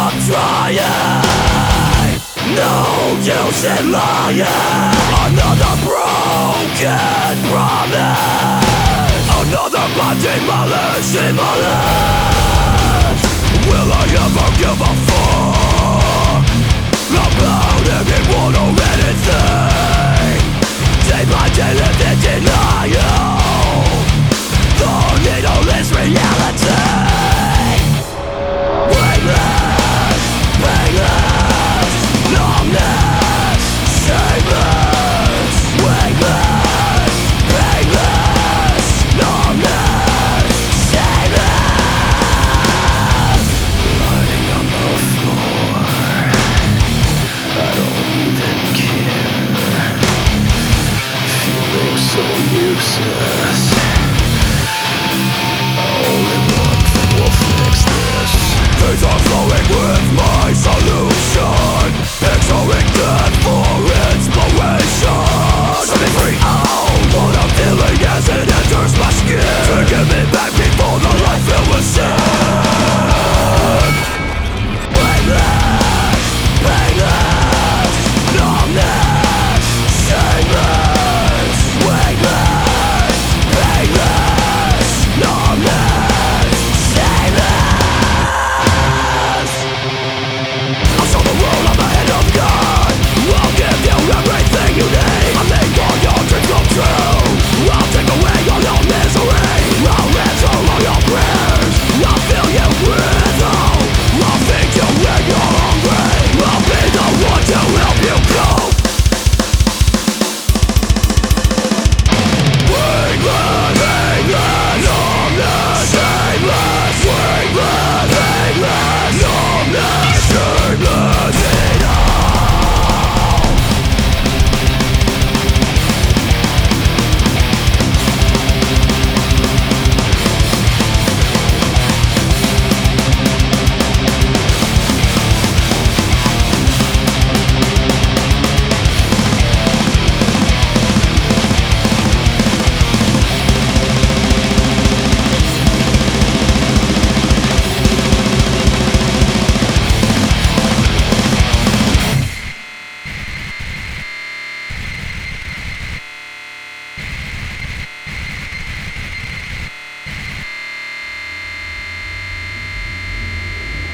trying, no use in lying. Another broken promise, another body demolished. Will I ever give a fuck about anyone or anything? Day by day live in denial, the needleless reality. Weightless, painless, numbness, shameless. Weightless, painless, numbness, shameless. Lying on the floor, I don't even care. Feeling so useless.